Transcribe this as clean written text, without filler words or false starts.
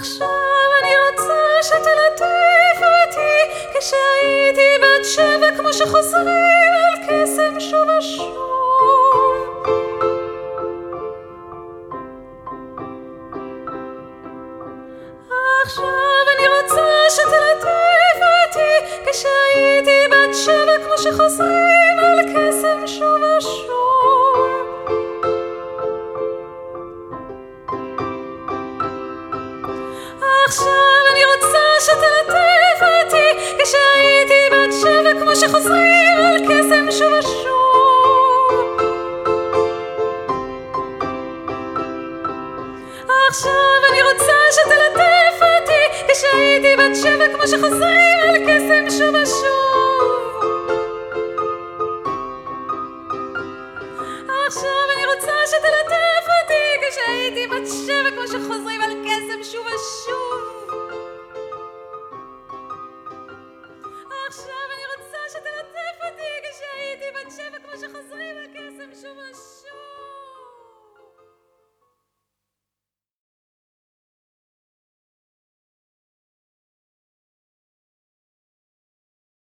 עכשיו אני רוצה שתלטף אותי כשהייתי בת 7 כמו שחוזרים על קסם שוב ושוב. עכשיו אני רוצה שתלטף אותי כשהייתי בת 7 כמו שחוזרים על קסם שוב ושוב. עכשיו אני רוצה שתלטף אותי כשהייתי בת 7 כמו שחוזרים על קסם שוב ושוב. עכשיו אני רוצה שתלטף אותי כשהייתי בת 7 כמו שחוזרים על קסם שוב ושוב. עכשיו אני רוצה שתלטף